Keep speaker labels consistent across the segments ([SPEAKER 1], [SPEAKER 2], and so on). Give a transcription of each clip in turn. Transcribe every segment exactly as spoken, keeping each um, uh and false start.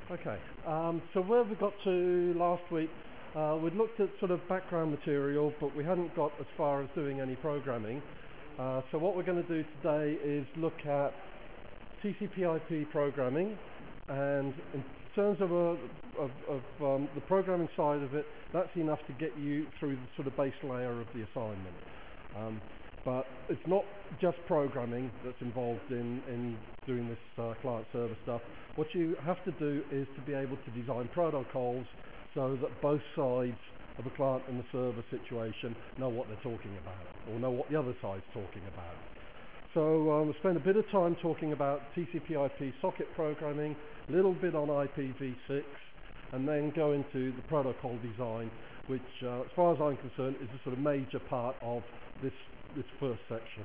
[SPEAKER 1] Okay, um, so where we got to last week, uh, we'd looked at sort of background material, but we hadn't got as far as doing any programming. Uh, so what we're going to do today is look at T C P I P programming, and in terms of, a, of, of um, the programming side of it, that's enough to get you through the sort of base layer of the assignment. Um, but it's not just programming that's involved in, in doing this uh, client-server stuff. What you have to do is to be able to design protocols so that both sides of the client and the server situation know what they're talking about, or know what the other side's talking about. So um, we'll spend a bit of time talking about T C P I P socket programming, a little bit on I P v six, and then go into the protocol design, which, uh, as far as I'm concerned, is a sort of major part of this this first section.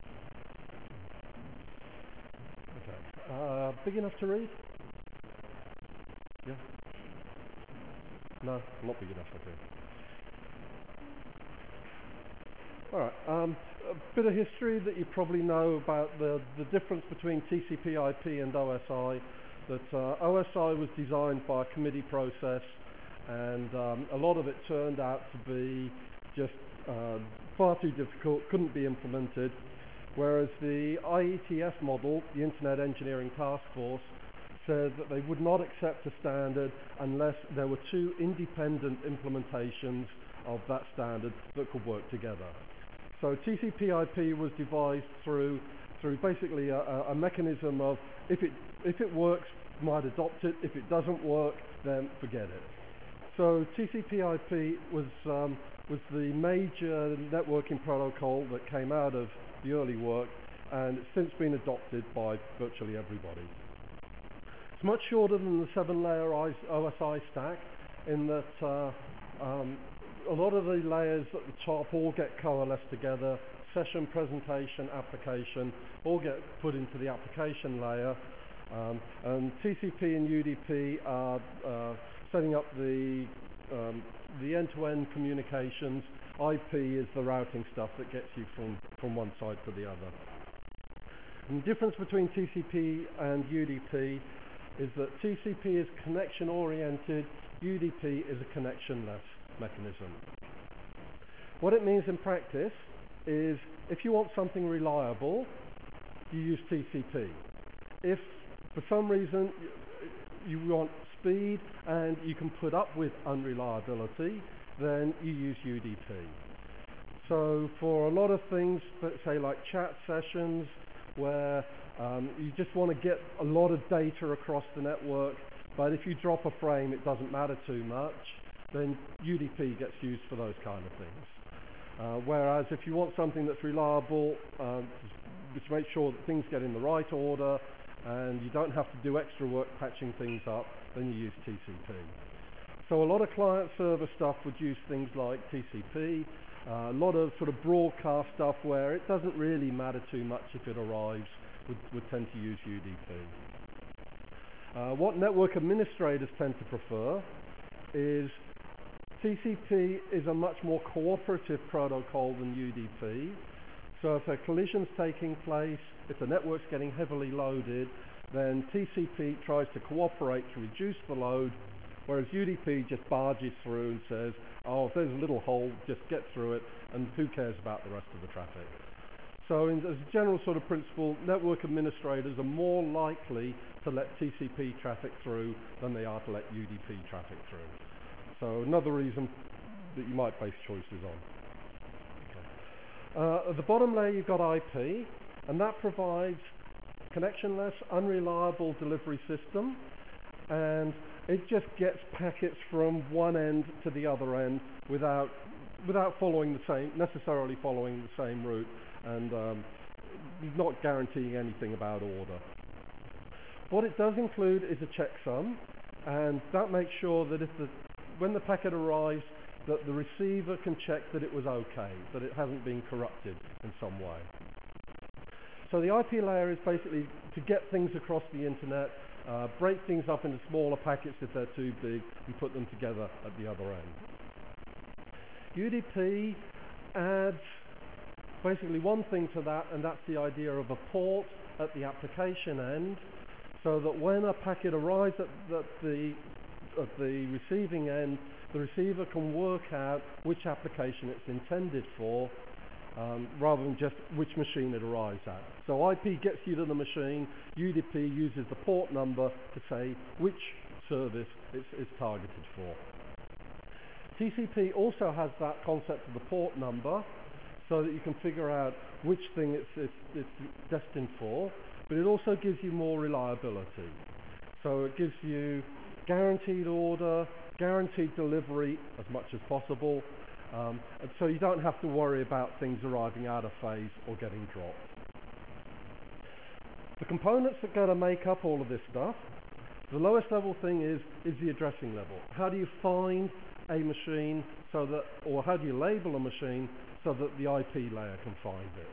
[SPEAKER 1] Okay, uh, big enough to read? Yeah? No, not big enough, I think. All right, um, a bit of history that you probably know about the, the difference between T C P I P and O S I. That uh, O S I was designed by a committee process, and um, a lot of it turned out to be just uh, far too difficult, couldn't be implemented, whereas the I E T F model, the Internet Engineering Task Force, said that they would not accept a standard unless there were two independent implementations of that standard that could work together. So T C P I P was devised through through basically a, a mechanism of if it if it works, might adopt it. If it doesn't work, then forget it. So T C P I P was um, was the major networking protocol that came out of the early work, and it's since been adopted by virtually everybody. It's much shorter than the seven-layer O S I stack, in that uh, um, a lot of the layers at the top all get coalesced together. Session, presentation, application all get put into the application layer, um, and T C P and U D P are uh, setting up the um, the end-to-end communications. I P is the routing stuff that gets you from from one side to the other. And the difference between T C P and U D P is that T C P is connection-oriented, U D P is a connectionless mechanism. What it means in practice is if you want something reliable, you use T C P. If for some reason you want speed and you can put up with unreliability, then you use U D P. So for a lot of things, say like chat sessions, where um, you just want to get a lot of data across the network, but if you drop a frame it doesn't matter too much, then U D P gets used for those kind of things. Uh, whereas if you want something that's reliable, uh, just make sure that things get in the right order and you don't have to do extra work patching things up, then you use T C P. So a lot of client-server stuff would use things like T C P, uh, a lot of sort of broadcast stuff where it doesn't really matter too much if it arrives, would, would tend to use U D P. Uh, what network administrators tend to prefer is T C P is a much more cooperative protocol than U D P. So if a collision's taking place, if the network's getting heavily loaded, then T C P tries to cooperate to reduce the load, whereas U D P just barges through and says, oh, if there's a little hole, just get through it, and who cares about the rest of the traffic. So in, as a general sort of principle, network administrators are more likely to let T C P traffic through than they are to let U D P traffic through. So another reason that you might base choices on. Okay. Uh, at the bottom layer you've got I P, and that provides connectionless, unreliable delivery system, and it just gets packets from one end to the other end without without following the same, necessarily following the same route, and um, not guaranteeing anything about order. What it does include is a checksum, and that makes sure that if the when the packet arrives, that the receiver can check that it was okay, that it hasn't been corrupted in some way. So the I P layer is basically to get things across the internet, uh, break things up into smaller packets if they're too big, and put them together at the other end. U D P adds basically one thing to that, and that's the idea of a port at the application end. so that when a packet arrives at, at, the, at the receiving end, the receiver can work out which application it's intended for, um, rather than just which machine it arrives at. So I P gets you to the machine, U D P uses the port number to say which service it's, it's targeted for. T C P also has that concept of the port number, so that you can figure out which thing it's, it's, it's destined for, but it also gives you more reliability. So it gives you guaranteed order, guaranteed delivery as much as possible, um, and so you don't have to worry about things arriving out of phase or getting dropped. The components that are going to make up all of this stuff, the lowest level thing is, is the addressing level. How do you find a machine so that, or how do you label a machine so that the I P layer can find it?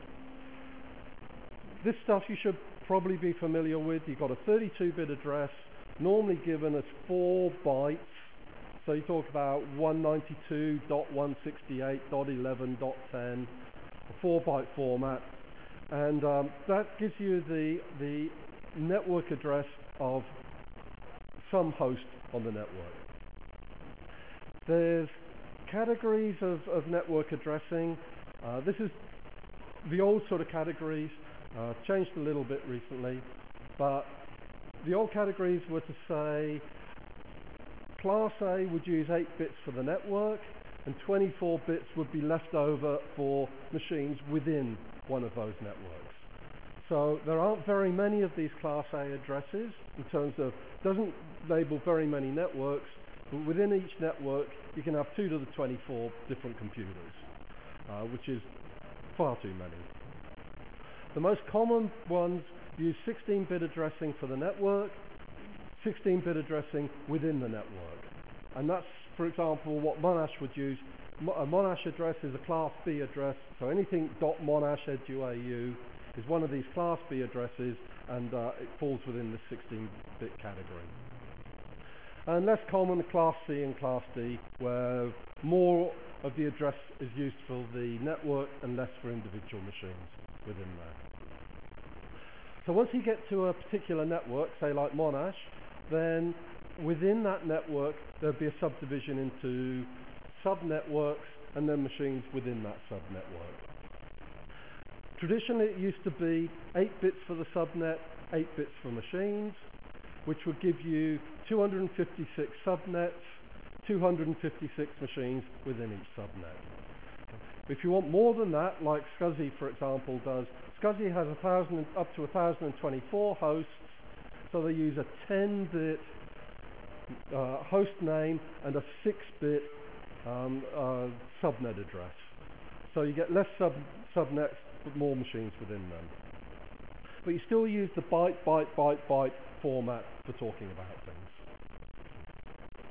[SPEAKER 1] This stuff you should probably be familiar with. You've got a thirty-two bit address, normally given as four bytes. So you talk about one ninety-two dot one sixty-eight dot eleven dot ten, a four byte format, and um, that gives you the, the network address of some host on the network. There's categories of, of network addressing. Uh, this is the old sort of categories, uh, changed a little bit recently, but the old categories were to say Class A would use eight bits for the network and twenty-four bits would be left over for machines within one of those networks. So there aren't very many of these Class A addresses in terms of, doesn't label very many networks, but within each network you can have two to the twenty-four different computers, uh, which is far too many. The most common ones use sixteen bit addressing for the network, sixteen bit addressing within the network. And that's, for example, what Monash would use. A Monash address is a Class B address, so anything .monash .edu is one of these Class B addresses, and uh, it falls within the sixteen bit category. And less common, Class C and Class D, where more of the address is used for the network and less for individual machines within there. So once you get to a particular network, say like Monash, then within that network there'll be a subdivision into sub-networks and then machines within that sub-network. Traditionally it used to be eight bits for the subnet, eight bits for machines, which would give you two hundred fifty-six subnets, two hundred fifty-six machines within each subnet. If you want more than that, like SCSI for example does, SCSI has a thousand, up to one thousand twenty-four hosts, so they use a ten bit uh, host name and a six bit um, uh, subnet address. So you get less sub subnets but more machines within them. But you still use the byte, byte, byte, byte format for talking about things.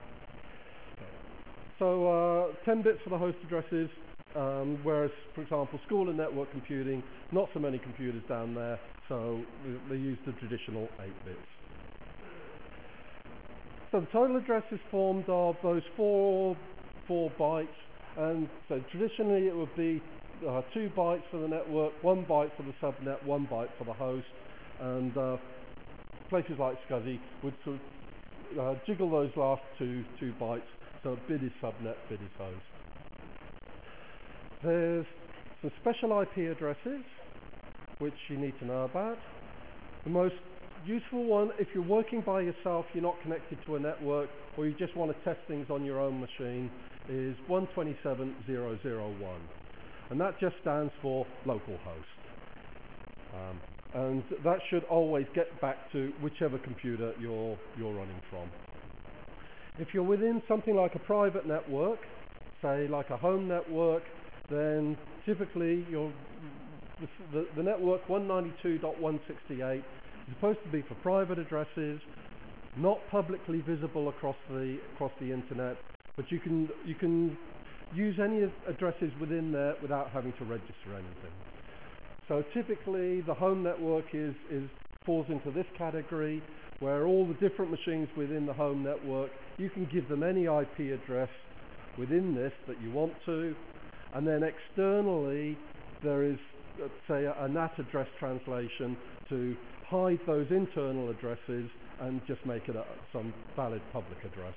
[SPEAKER 1] So uh, ten bits for the host addresses, um, whereas, for example, school and network computing, not so many computers down there, so they use the traditional eight bits. So the total address is formed of those four, four bytes, and so traditionally it would be uh, two bytes for the network, one byte for the subnet, one byte for the host, and uh, places like SCSI would sort of uh, jiggle those last two, two bytes, so bit is subnet, bit is host. There's some special I P addresses which you need to know about. The most useful one, if you're working by yourself, you're not connected to a network, or you just want to test things on your own machine, is one twenty-seven dot zero zero one. And that just stands for localhost. Um, and that should always get back to whichever computer you're, you're running from. If you're within something like a private network, say like a home network, then typically you're, the, the, the network one ninety-two dot one sixty-eight is supposed to be for private addresses, not publicly visible across the, across the internet, but you can, you can use any addresses within there without having to register anything. So typically the home network is, is, falls into this category, where all the different machines within the home network, you can give them any I P address within this that you want to, and then externally there is, let's say, a N A T address translation to hide those internal addresses and just make it a, some valid public address.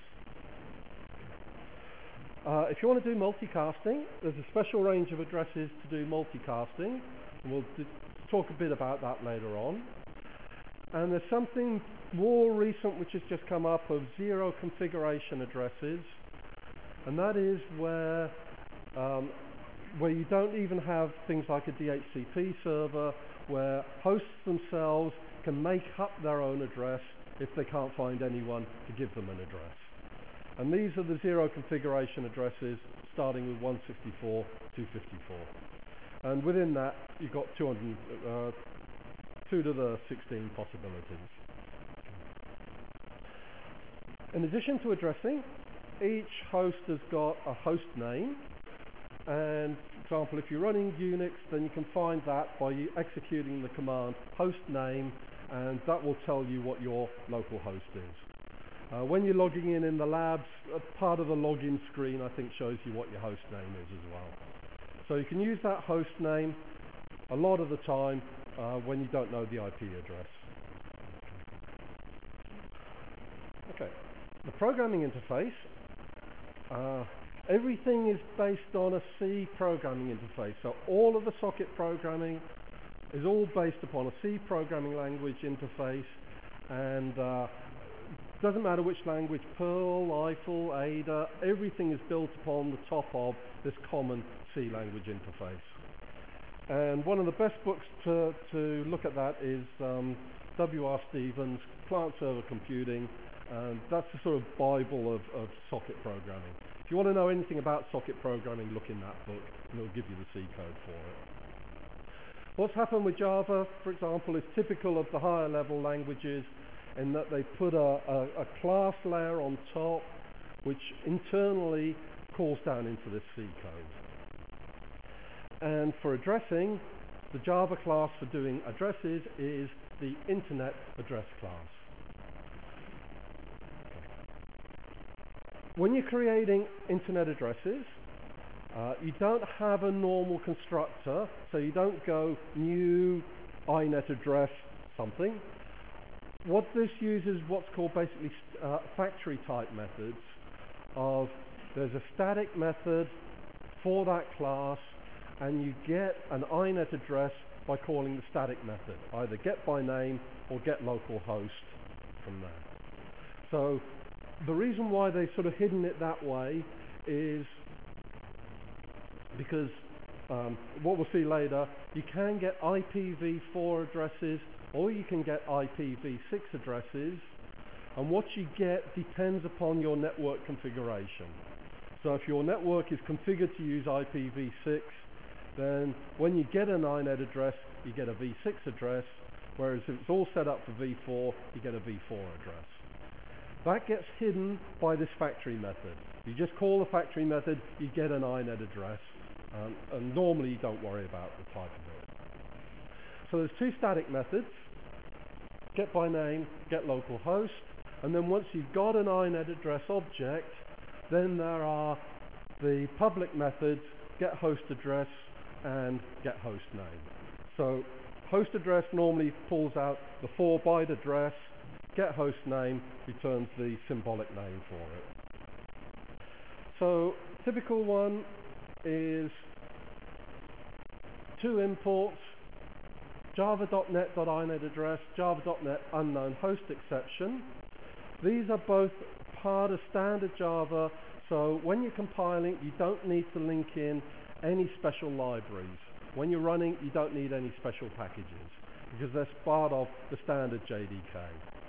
[SPEAKER 1] Uh, if you want to do multicasting, there's a special range of addresses to do multicasting, and we'll d talk a bit about that later on. And there's something more recent which has just come up of zero configuration addresses, and that is where um, where you don't even have things like a D H C P server, where hosts themselves can make up their own address if they can't find anyone to give them an address. And these are the zero configuration addresses starting with one sixty-four dot two fifty-four. And within that, you've got two hundred, uh, two to the sixteen possibilities. In addition to addressing, each host has got a host name. And for example, if you're running Unix, then you can find that by executing the command host name, and that will tell you what your local host is. Uh, when you're logging in in the labs, uh, part of the login screen I think shows you what your host name is as well. So you can use that host name a lot of the time uh, when you don't know the I P address. Okay, the programming interface. Uh, everything is based on a C programming interface. So all of the socket programming is all based upon a C programming language interface, and uh, doesn't matter which language, Perl, Eiffel, Ada, everything is built upon the top of this common C language interface. And one of the best books to, to look at that is um, W R Stevens' Client-Server Computing, and that's the sort of Bible of, of socket programming. If you want to know anything about socket programming, look in that book, and it'll give you the C code for it. What's happened with Java, for example, is typical of the higher level languages, in that they put a, a, a class layer on top which internally calls down into this C code. And for addressing, the Java class for doing addresses is the Internet Address class. When you're creating Internet addresses, uh, you don't have a normal constructor, so you don't go new inet address something. What this uses what's called basically uh, factory type methods of there's a static method for that class, and you get an inet address by calling the static method, either get by name or get localhost from there. So the reason why they've sort of hidden it that way is because um, what we'll see later, you can get I P v four addresses or you can get I P v six addresses, and what you get depends upon your network configuration. So if your network is configured to use I P v six, then when you get an inet address, you get a v six address, whereas if it's all set up for v four, you get a v four address. That gets hidden by this factory method. You just call the factory method, you get an inet address, um, and normally you don't worry about the type of it. So there's two static methods, get by name, get localhost, and then once you've got an inet address object, then there are the public methods, get host address and get host name. So host address normally pulls out the four byte address, get host name returns the symbolic name for it. So typical one is two imports, java dot net dot inet address, java dot net unknown host exception. These are both part of standard Java, so when you're compiling, you don't need to link in any special libraries. When you're running, you don't need any special packages, because that's part of the standard J D K.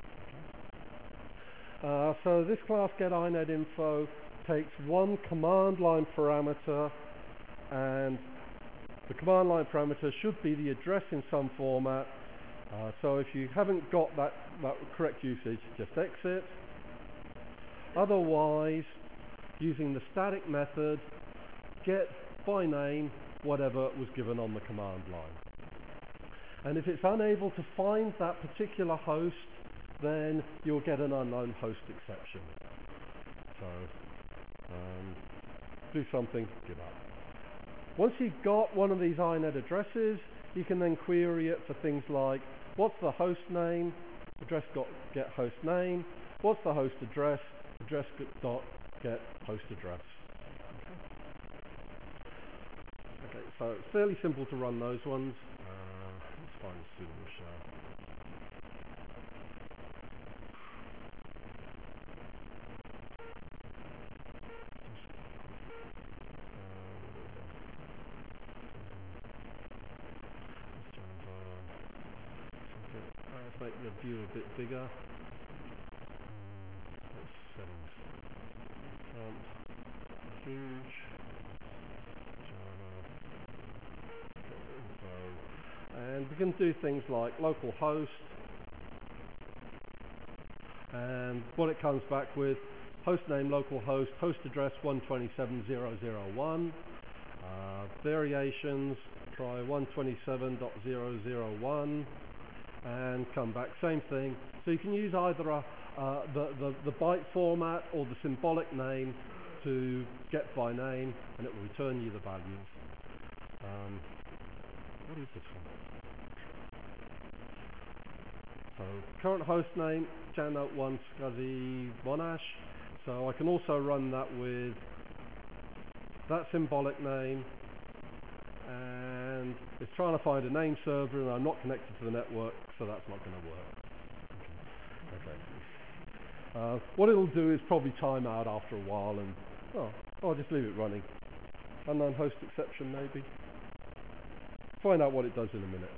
[SPEAKER 1] Uh, so this class getInetInfo takes one command line parameter, and the command line parameter should be the address in some format. Uh, so if you haven't got that, that correct usage, just exit. Otherwise, using the static method, get by name whatever was given on the command line. And if it's unable to find that particular host, then you'll get an unknown host exception. So um, do something, give up. Once you've got one of these inet addresses, you can then query it for things like what's the host name? Address dot get host name. What's the host address? Address dot get host address. Okay, okay, so it's fairly simple to run those ones. Uh, let's find a suitable shell. Make the view a bit bigger. Um, settings. Font. Huge. Java. Info. And we can do things like localhost. And what it comes back with: host name localhost, host address one twenty-seven dot zero dot zero dot one. Uh, variations. Try one twenty-seven dot zero dot zero dot one. And come back, same thing. So you can use either a, uh, the, the, the byte format or the symbolic name to get by name, and it will return you the values. Um, what is this one? So current host name, Jannote one SCSI Monash. So I can also run that with that symbolic name, and it's trying to find a name server, and I'm not connected to the network, so that's not going to work. Okay. Okay. Uh, what it'll do is probably time out after a while, and oh, I'll just leave it running. Unknown host exception, maybe. Find out what it does in a minute.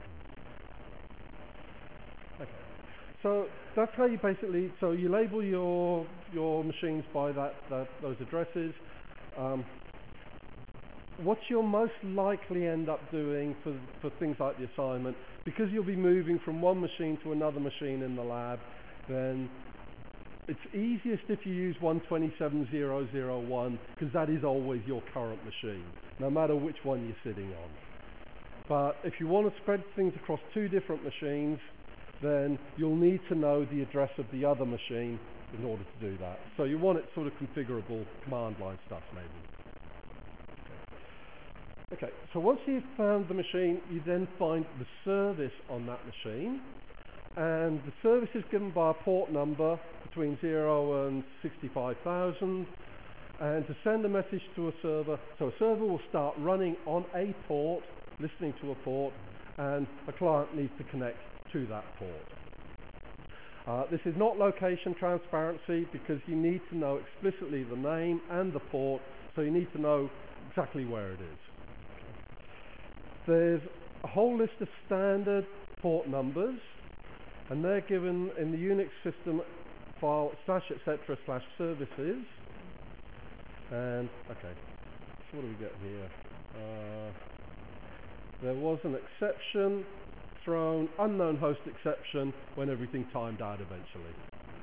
[SPEAKER 1] Okay. So that's how you basically. So you label your your machines by that, that those addresses. Um, What you'll most likely end up doing for, for things like the assignment, because you'll be moving from one machine to another machine in the lab, then it's easiest if you use one twenty-seven dot zero dot zero dot one, because that is always your current machine, no matter which one you're sitting on. But if you want to spread things across two different machines, then you'll need to know the address of the other machine in order to do that. So you want it sort of configurable command line stuff, maybe. Okay, so once you've found the machine, you then find the service on that machine, and the service is given by a port number between zero and sixty-five thousand, and to send a message to a server, so a server will start running on a port, listening to a port, and a client needs to connect to that port. Uh, this is not location transparency, because you need to know explicitly the name and the port, so you need to know exactly where it is. There's a whole list of standard port numbers, and they're given in the Unix system file slash etc slash services. And okay, so what do we get here? Uh, there was an exception thrown, unknown host exception, when everything timed out eventually.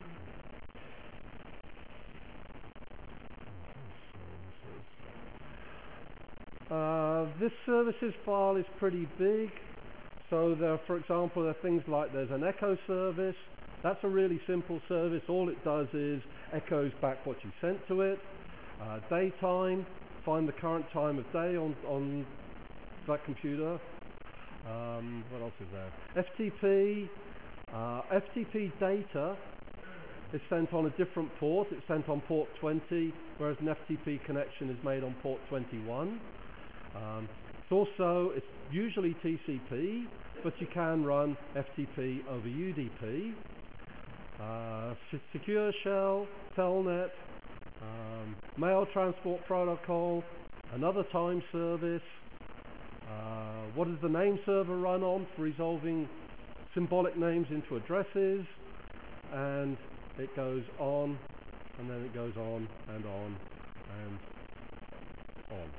[SPEAKER 1] Uh, this services file is pretty big, so there, for example, there are things like there's an echo service. That's a really simple service. All it does is echoes back what you sent to it. Uh, daytime, find the current time of day on, on that computer. Um, what else is there? F T P. Uh, F T P data is sent on a different port. It's sent on port twenty, whereas an F T P connection is made on port twenty-one. Um, it's also, it's usually T C P, but you can run F T P over U D P. Uh, secure shell, telnet, um, mail transport protocol, another time service. Uh, what does the name server run on for resolving symbolic names into addresses? And it goes on, and then it goes on, and on, and on.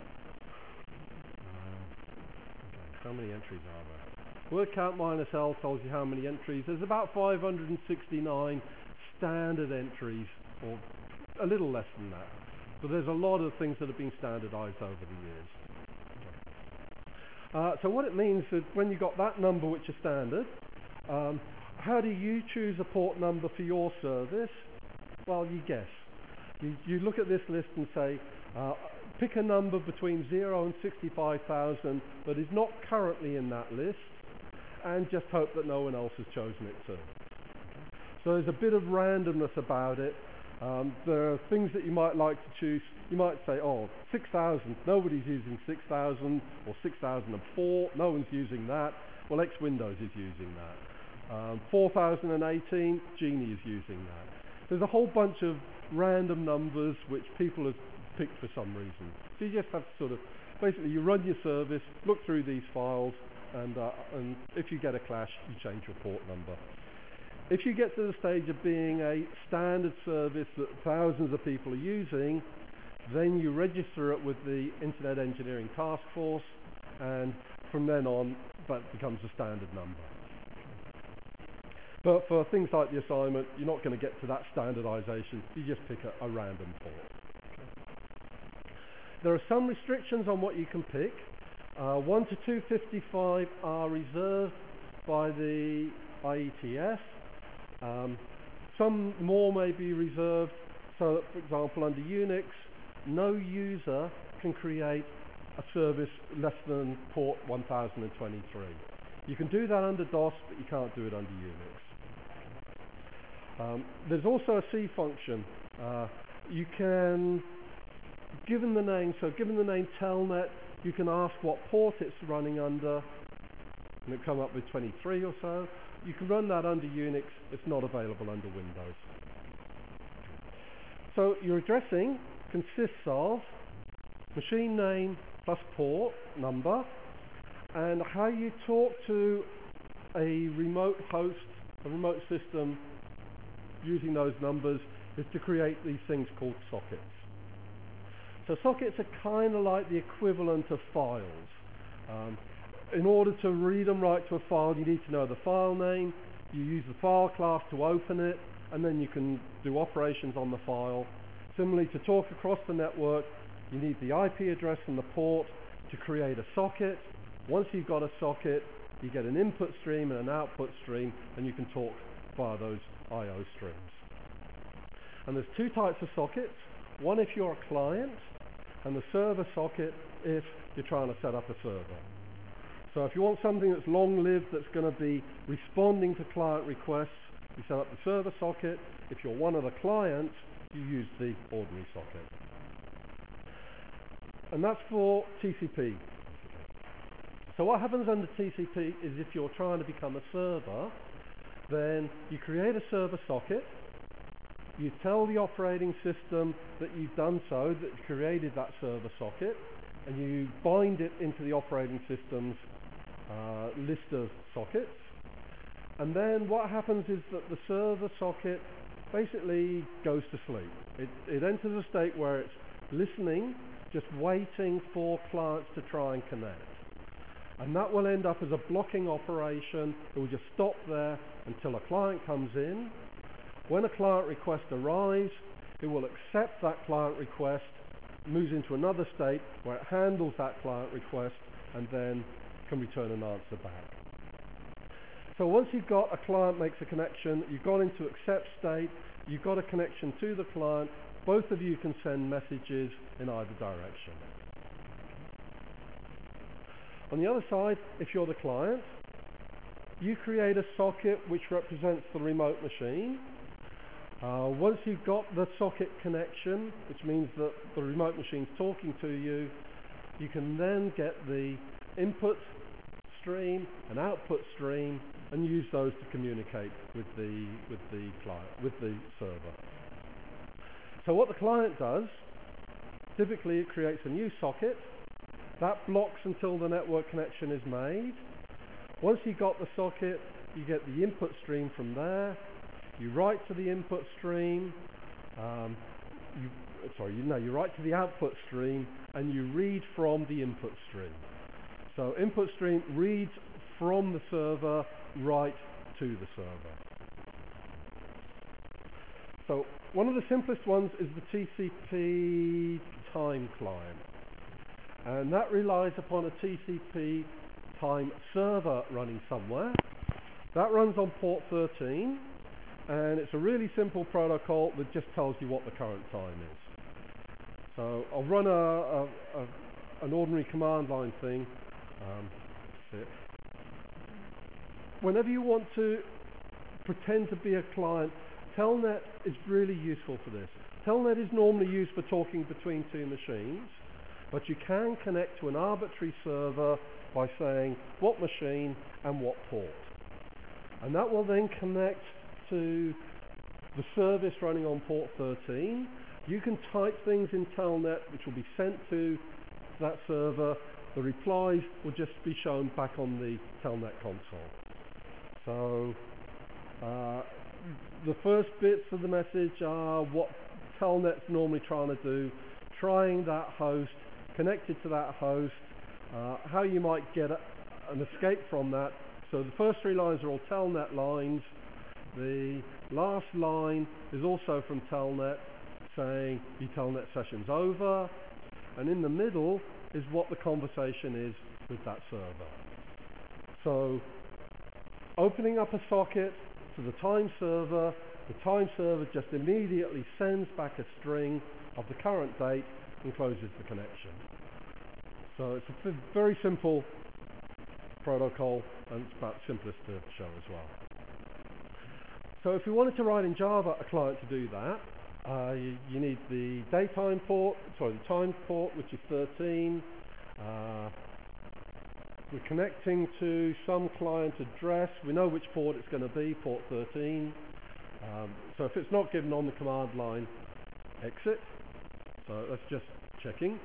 [SPEAKER 1] How many entries are there? Word count minus L tells you how many entries. There's about five hundred sixty-nine standard entries, or a little less than that. But there's a lot of things that have been standardized over the years. Uh, so what it means is when you've got that number which is standard, um, how do you choose a port number for your service? Well, you guess. You, you look at this list and say, uh, pick a number between zero and sixty-five thousand that is not currently in that list, and just hope that no one else has chosen it too. So there's a bit of randomness about it. Um, there are things that you might like to choose. You might say, oh, six thousand, nobody's using six thousand, or six thousand four, no one's using that. Well, X Windows is using that. Um, four thousand eighteen, Genie is using that. There's a whole bunch of random numbers which people have picked for some reason. So you just have to sort of, basically you run your service, look through these files, and, uh, and if you get a clash, you change your port number. If you get to the stage of being a standard service that thousands of people are using, then you register it with the Internet Engineering Task Force, and from then on, that becomes a standard number. But for things like the assignment, you're not going to get to that standardization. You just pick a, a random port. Okay. There are some restrictions on what you can pick. Uh, one to two fifty-five are reserved by the I E T F. Um, some more may be reserved, so that, for example, under Unix, no user can create a service less than port one thousand twenty-three. You can do that under DOS, but you can't do it under Unix. Um, there's also a C function. Uh, you can, given the name, so given the name Telnet, you can ask what port it's running under, and it'll come up with twenty-three or so. You can run that under Unix. It's not available under Windows. So your addressing consists of machine name plus port number, and how you talk to a remote host, a remote system using those numbers is to create these things called sockets. So sockets are kind of like the equivalent of files. Um, in order to read and write to a file, you need to know the file name, you use the file class to open it, and then you can do operations on the file. Similarly, to talk across the network, you need the I P address and the port to create a socket. Once you've got a socket, you get an input stream and an output stream, and you can talk via those I O streams. And there's two types of sockets. One if you're a client, and the server socket if you're trying to set up a server. So if you want something that's long-lived, that's going to be responding to client requests, you set up the server socket. If you're one of the clients, you use the ordinary socket. And that's for T C P. So what happens under T C P is if you're trying to become a server, then you create a server socket, you tell the operating system that you've done so, that you created that server socket, and you bind it into the operating system's uh, list of sockets. And then what happens is that the server socket basically goes to sleep. It, it enters a state where it's listening, just waiting for clients to try and connect. And that will end up as a blocking operation. It will just stop there until a client comes in. When a client request arrives, it will accept that client request, moves into another state where it handles that client request, and then can return an answer back. So once you've got a client makes a connection, you've gone into accept state, you've got a connection to the client, both of you can send messages in either direction. On the other side, if you're the client, you create a socket which represents the remote machine. Uh, once you've got the socket connection, which means that the remote machine's talking to you, you can then get the input stream and output stream and use those to communicate with the, with the client, with the server. So what the client does, typically it creates a new socket. That blocks until the network connection is made. Once you've got the socket, you get the input stream from there. You write to the input stream. Um, you, sorry, you, no, you write to the output stream, and you read from the input stream. So input stream reads from the server right to the server. So one of the simplest ones is the T C P time client. And that relies upon a T C P time server running somewhere. That runs on port thirteen, and it's a really simple protocol that just tells you what the current time is. So I'll run a, a, a, an ordinary command line thing. Um, whenever you want to pretend to be a client, Telnet is really useful for this. Telnet is normally used for talking between two machines, but you can connect to an arbitrary server by saying what machine and what port. And that will then connect to the service running on port thirteen. You can type things in Telnet which will be sent to that server. The replies will just be shown back on the Telnet console. So uh, the first bits of the message are what Telnet's normally trying to do, trying that host, connected to that host, uh, how you might get a, an escape from that. So the first three lines are all Telnet lines. The last line is also from Telnet saying your Telnet session's over, and in the middle is what the conversation is with that server. So opening up a socket to the time server, the time server just immediately sends back a string of the current date and closes the connection. So it's a very simple protocol, and it's about simplest to show as well. So if we wanted to write in Java a client to do that, uh, you, you need the daytime port, sorry, the time port, which is thirteen. Uh, we're connecting to some client address. We know which port it's going to be, port thirteen. Um, so if it's not given on the command line, exit. So that's just checking.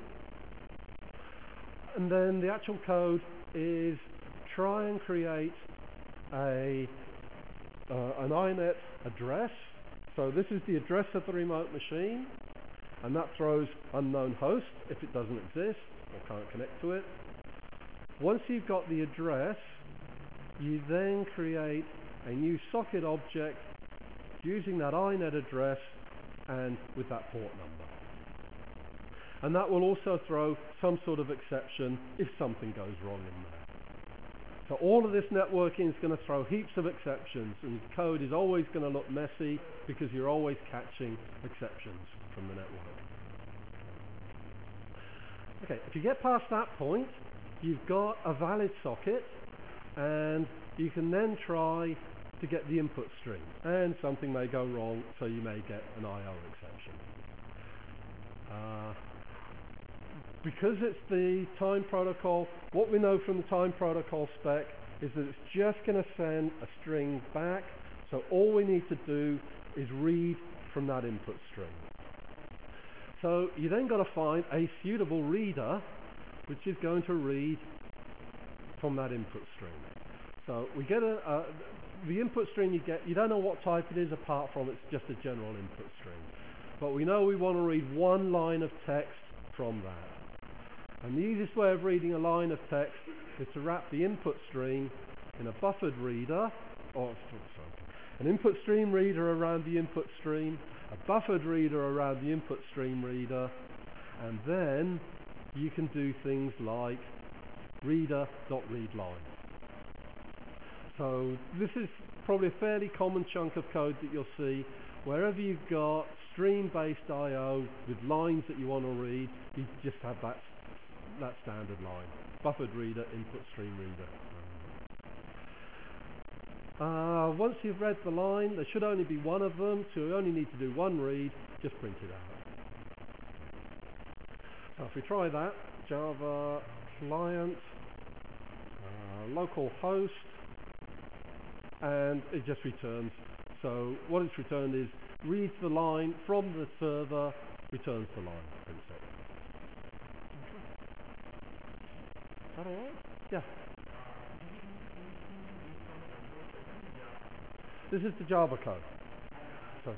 [SPEAKER 1] And then the actual code is try and create a uh, an I net address. So this is the address of the remote machine, and that throws unknown host if it doesn't exist or can't connect to it. Once you've got the address, you then create a new socket object using that I net address and with that port number. And that will also throw some sort of exception if something goes wrong in there. So all of this networking is going to throw heaps of exceptions, and code is always going to look messy because you're always catching exceptions from the network. Okay, if you get past that point, you've got a valid socket, and you can then try to get the input stream, and something may go wrong, so you may get an I O exception. Uh, because it's the time protocol, what we know from the time protocol spec is that it's just going to send a string back, so all we need to do is read from that input stream. So you then got to find a suitable reader which is going to read from that input stream. So we get a, a the input stream you get, you don't know what type it is apart from it's just a general input stream. But we know we want to read one line of text from that. And the easiest way of reading a line of text is to wrap the input stream in a buffered reader, or sorry, an input stream reader around the input stream, a buffered reader around the input stream reader, and then you can do things like reader.readLine. So this is probably a fairly common chunk of code that you'll see. Wherever you've got stream-based I O with lines that you want to read, you just have that, that standard line. Buffered reader, input stream reader. Uh, once you've read the line, there should only be one of them, so you only need to do one read, just print it out. So if we try that, Java client, uh, local host, and it just returns. So what it's returned is reads the line from the server, returns the line, prints it. Is that all right? Yeah. This is the Java code. So.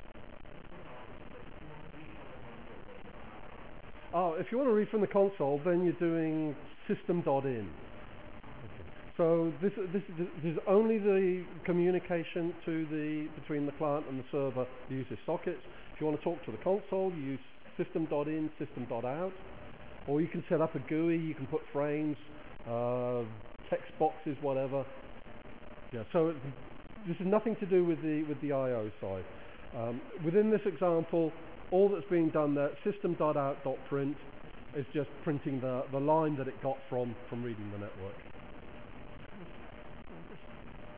[SPEAKER 1] Oh, if you want to read from the console, then you're doing system.in. So this, this, this is only the communication to the, between the client and the server that uses sockets. If you want to talk to the console, you use system.in, system.out. Or you can set up a G U I, you can put frames, uh, text boxes, whatever. Yeah, so it, this is nothing to do with the, with the I O side. Um, within this example, all that's being done there, system.out.print, is just printing the, the line that it got from, from reading the network.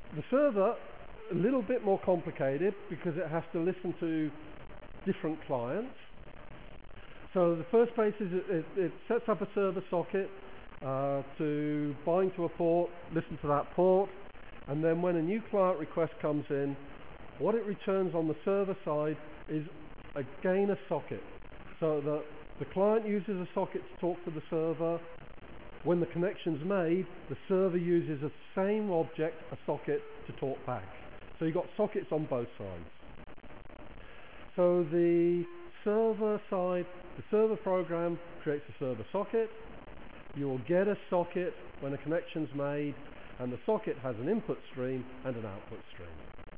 [SPEAKER 1] The server, a little bit more complicated because it has to listen to different clients. So the first place is it, it, it sets up a server socket uh, to bind to a port, listen to that port, and then when a new client request comes in, what it returns on the server side is again a socket. So that the client uses a socket to talk to the server. When the connection's made, the server uses the same object, a socket, to talk back. So you've got sockets on both sides. So the server side, the server program creates a server socket. You will get a socket when a connection's made, and the socket has an input stream and an output stream.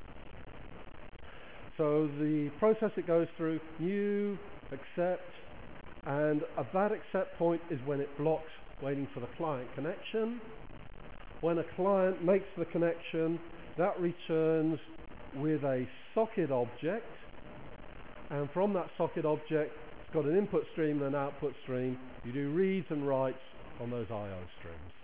[SPEAKER 1] So the process it goes through, new, accept, and at that accept point is when it blocks, waiting for the client connection. When a client makes the connection, that returns with a socket object, and from that socket object, it's got an input stream and an output stream. You do reads and writes on those I O streams.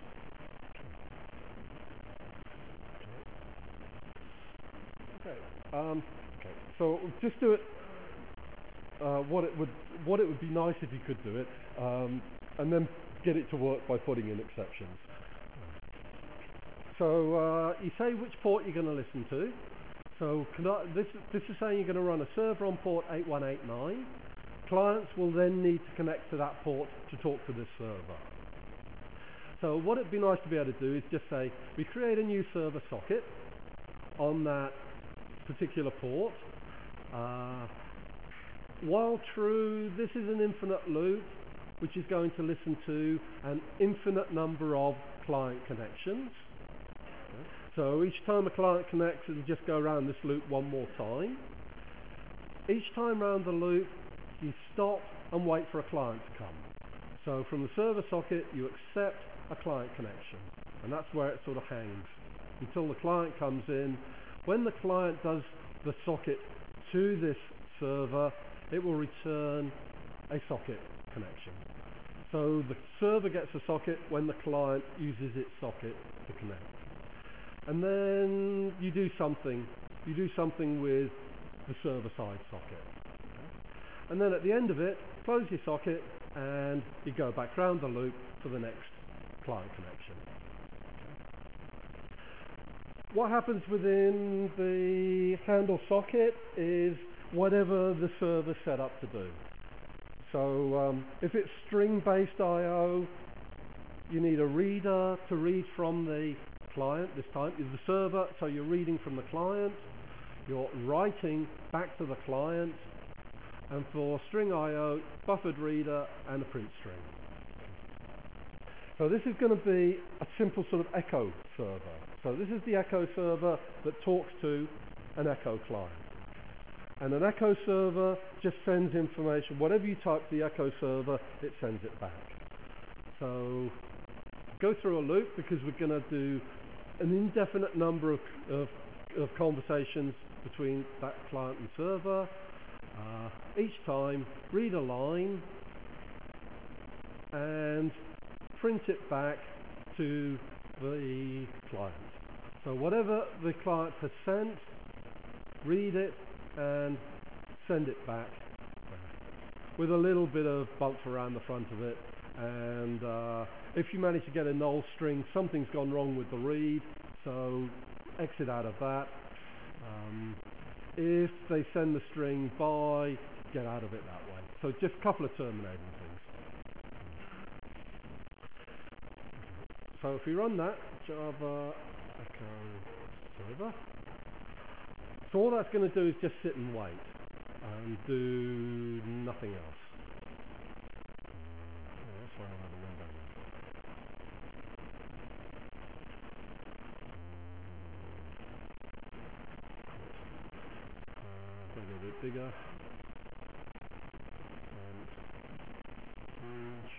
[SPEAKER 1] Okay. Um, okay. So just do it. Uh, what it would what it would be nice if you could do it, um, and then get it to work by putting in exceptions. So uh, you say which port you're going to listen to. So I, this, this is saying you're going to run a server on port eight one eight nine. Clients will then need to connect to that port to talk to this server. So what it'd be nice to be able to do is just say, we create a new server socket on that particular port. Uh, while true, this is an infinite loop, which is going to listen to an infinite number of client connections. Okay. So each time a client connects, it'll just go around this loop one more time. Each time around the loop, you stop and wait for a client to come. So from the server socket, you accept a client connection, and that's where it sort of hangs until the client comes in. When the client does the socket to this server, it will return a socket connection. So the server gets a socket when the client uses its socket to connect. And then you do something. You do something with the server side socket. And then at the end of it, close your socket and you go back round the loop for the next client connection. What happens within the handle socket is whatever the server's set up to do. So um, if it's string-based I O, you need a reader to read from the client. This time is the server, so you're reading from the client, you're writing back to the client, and for string I O, buffered reader and a print string. So this is going to be a simple sort of echo server. So this is the echo server that talks to an echo client. And an echo server just sends information. Whatever you type to the echo server, it sends it back. So go through a loop because we're going to do an indefinite number of, of, of conversations between that client and server. Uh, each time, read a line and print it back to the client. So whatever the client has sent, read it and send it back with a little bit of bump around the front of it. And uh, if you manage to get a null string, something's gone wrong with the read, so exit out of that. Um, if they send the string by, get out of it that way. So just a couple of terminating things. So if we run that, Java echo server, so all that's going to do is just sit and wait and do nothing else. Oh, that's why I have a window. Uh, make it a bit bigger. And orange.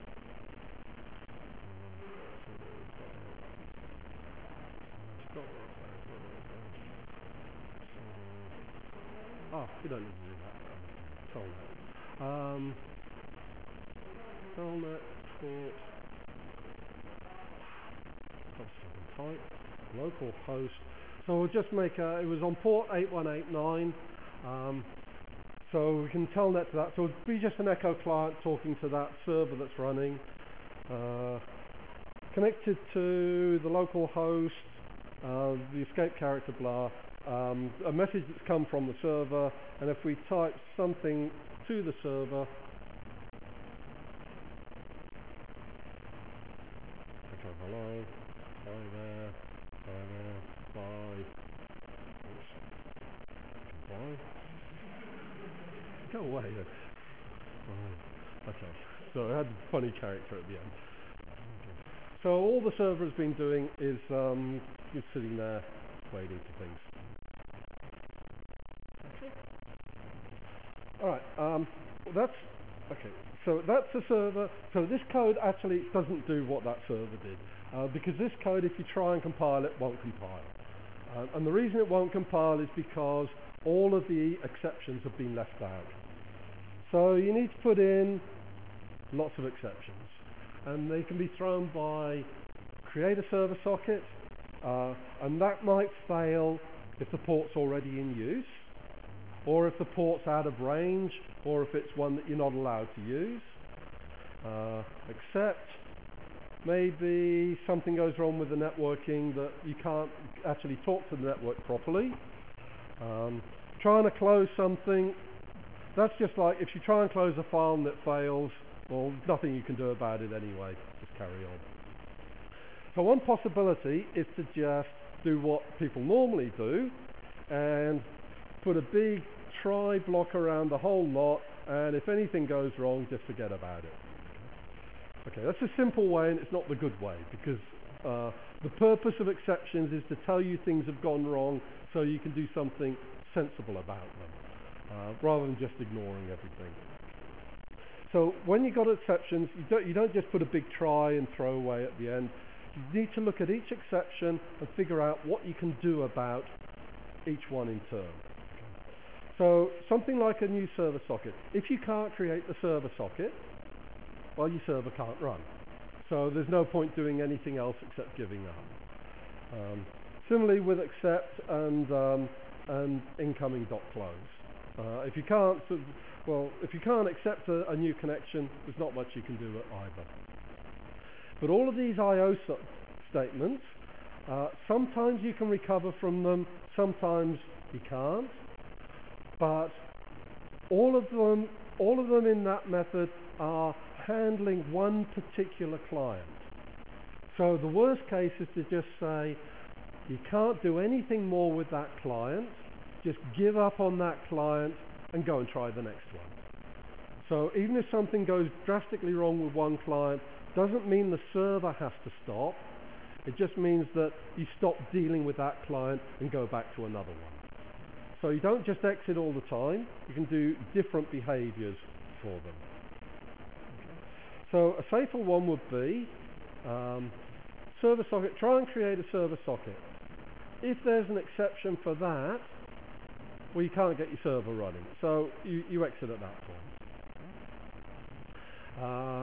[SPEAKER 1] Oh, you don't need to do that. Telnet. Um, Telnet, port, type, local host. So we'll just make a, it was on port eight one eight nine, um, so we can telnet to that. So it'll be just an echo client talking to that server that's running, uh, connected to the local host, uh, the escape character blah, um, a message that's come from the server, and if we type something to the server, okay, hello, hi there, hi there, bye, oops, bye, go away, oh, okay, so it had a funny character at the end. So all the server has been doing is um, is sitting there waiting for things. Okay. All right. Um, well that's okay. So that's the server. So this code actually doesn't do what that server did, uh, because this code, if you try and compile it, won't compile. Uh, and the reason it won't compile is because all of the exceptions have been left out. So you need to put in lots of exceptions. And they can be thrown by create a server socket, uh, and that might fail if the port's already in use, or if the port's out of range, or if it's one that you're not allowed to use. Uh, except maybe something goes wrong with the networking that you can't actually talk to the network properly. Um, trying to close something, that's just like if you try and close a file and it fails, well, nothing you can do about it anyway, just carry on. So one possibility is to just do what people normally do and put a big try block around the whole lot, and if anything goes wrong, just forget about it. Okay, that's a simple way, and it's not the good way, because uh, the purpose of exceptions is to tell you things have gone wrong so you can do something sensible about them, uh, rather than just ignoring everything. So when you've got exceptions, you don't, you don't just put a big try and throw away at the end. You need to look at each exception and figure out what you can do about each one in turn. So something like a new server socket. If you can't create the server socket, well, your server can't run. So there's no point doing anything else except giving up. Um, similarly with accept and, um, and incoming.close. Uh, if you can't, well, if you can't accept a, a new connection, there's not much you can do either. But all of these I O so statements, uh, sometimes you can recover from them, sometimes you can't. But all of them, all of them in that method are handling one particular client. So the worst case is to just say, you can't do anything more with that client, just give up on that client and go and try the next one. So even if something goes drastically wrong with one client, doesn't mean the server has to stop. It just means that you stop dealing with that client and go back to another one. So you don't just exit all the time, you can do different behaviors for them. Okay. So a safer one would be um, server socket, try and create a server socket. If there's an exception for that, well, you can't get your server running, so you, you exit at that point. Uh,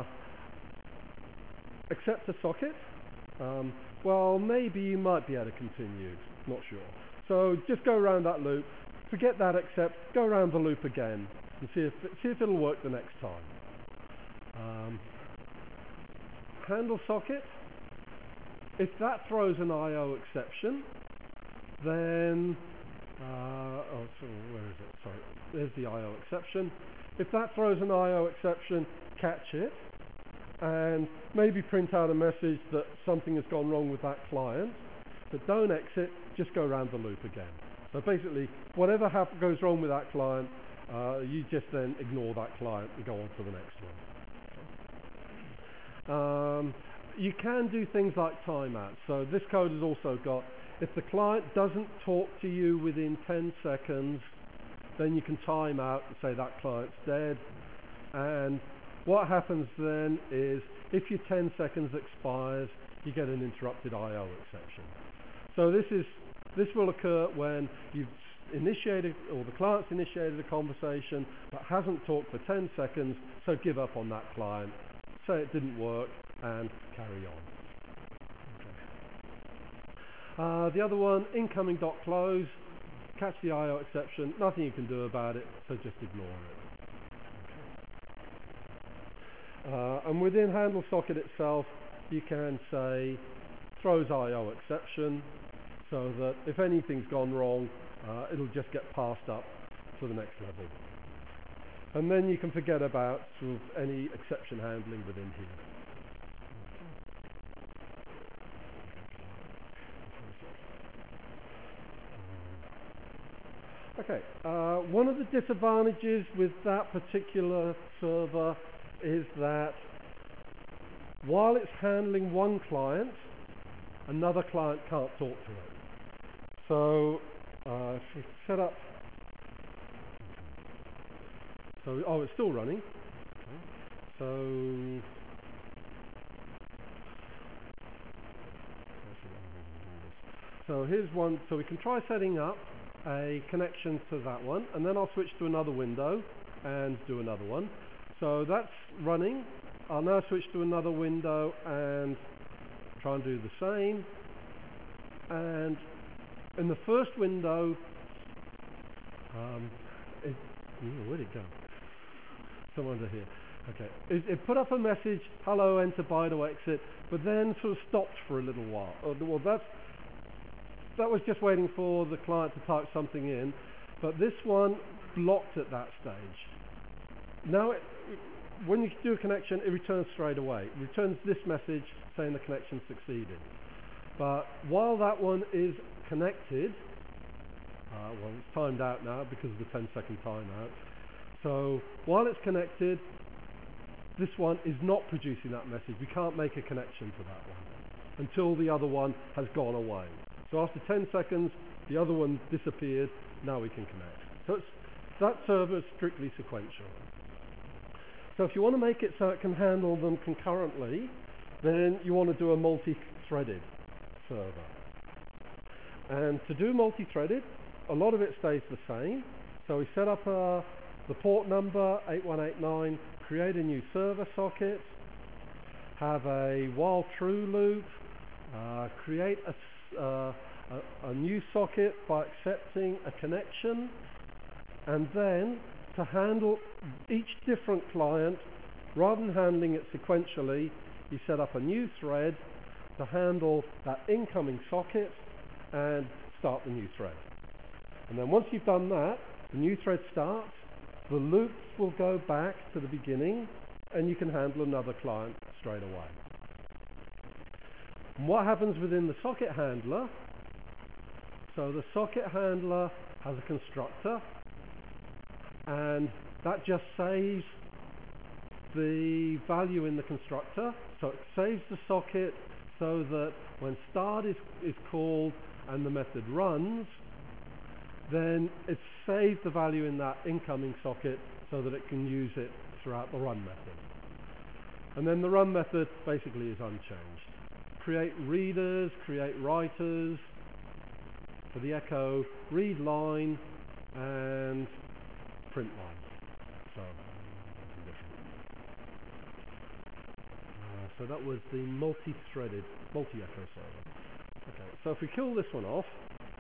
[SPEAKER 1] accept a socket, um, well, maybe you might be able to continue, not sure. So just go around that loop, forget that accept, go around the loop again, and see if, see if it'll work the next time. Um, handle socket, if that throws an I O exception, then Uh, oh, so where is it? Sorry, there's the I O exception. If that throws an I O exception, catch it, and maybe print out a message that something has gone wrong with that client, but don't exit, just go around the loop again. So basically, whatever goes wrong with that client, uh, you just then ignore that client and go on to the next one. Um, you can do things like timeouts. So this code has also got, if the client doesn't talk to you within ten seconds, then you can time out and say that client's dead. And what happens then is, if your ten seconds expires, you get an interrupted I O exception. So this is this will occur when you've initiated, or the client's initiated a conversation but hasn't talked for ten seconds, so give up on that client, say it didn't work, and carry on. Uh, the other one, incoming.close, catch the I O exception, nothing you can do about it, so just ignore it. Uh, and within handle socket itself, you can say throws I O exception, so that if anything's gone wrong, uh, it'll just get passed up to the next level. And then you can forget about sort of any exception handling within here. Okay, uh, one of the disadvantages with that particular server is that while it's handling one client, another client can't talk to it. So, uh, if we set up, so, oh, it's still running. Okay. So, so here's one, so we can try setting up a connection to that one, and then I'll switch to another window and do another one. So that's running. I'll now switch to another window and try and do the same. And in the first window, um, it, ooh, where'd it go? Somewhere under here. Okay. It, it put up a message, hello, enter Bido exit, but then sort of stopped for a little while. Uh, well, that's That was just waiting for the client to type something in, but this one blocked at that stage. Now, it, when you do a connection, it returns straight away. It returns this message saying the connection succeeded. But while that one is connected, uh, well, it's timed out now because of the ten second timeout. So while it's connected, this one is not producing that message. We can't make a connection to that one until the other one has gone away. So after ten seconds, the other one disappeared. Now we can connect. So it's, that server is strictly sequential. So if you want to make it so it can handle them concurrently, then you want to do a multi-threaded server. And to do multi-threaded, a lot of it stays the same. So we set up uh, the port number, eight one eight nine, create a new server socket, have a while true loop, uh, create a Uh, a, a new socket by accepting a connection, and then to handle each different client, rather than handling it sequentially, you set up a new thread to handle that incoming socket and start the new thread. And then once you've done that, the new thread starts, the loops will go back to the beginning, and you can handle another client straight away. And what happens within the socket handler? So the socket handler has a constructor, and that just saves the value in the constructor. So it saves the socket so that when start is, is called and the method runs, then it saves the value in that incoming socket so that it can use it throughout the run method. And then the run method basically is unchanged. Create readers, create writers. For the echo, read line and print line. So, uh, so that was the multi-threaded, multi-echo server. Okay, so if we kill this one off,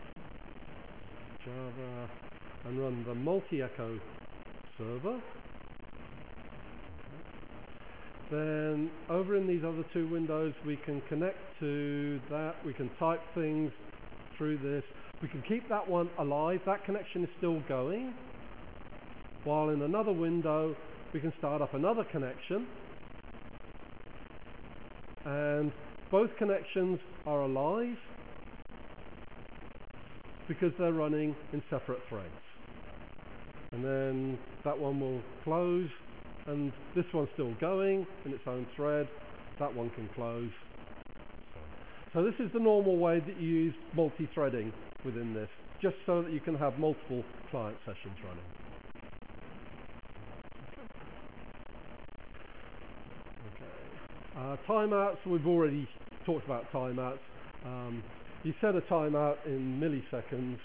[SPEAKER 1] Java, and run the multi-echo server, then over in these other two windows we can connect to that, we can type things through this, we can keep that one alive, that connection is still going, while in another window we can start up another connection, and both connections are alive because they're running in separate threads. And then that one will close, and this one's still going in its own thread. That one can close. So this is the normal way that you use multi-threading within this, just so that you can have multiple client sessions running. Okay. Uh, timeouts, we've already talked about timeouts. Um, you set a timeout in milliseconds.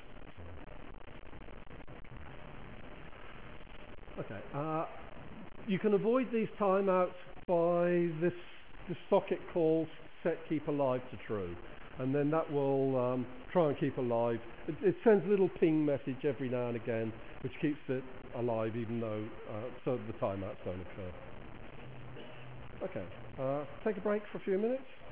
[SPEAKER 1] Okay. Uh, You can avoid these timeouts by this, this socket call set keep alive to true. and then that will um, try and keep alive. It, it sends a little ping message every now and again, which keeps it alive even though, uh, so the timeouts don't occur. Okay, uh, take a break for a few minutes.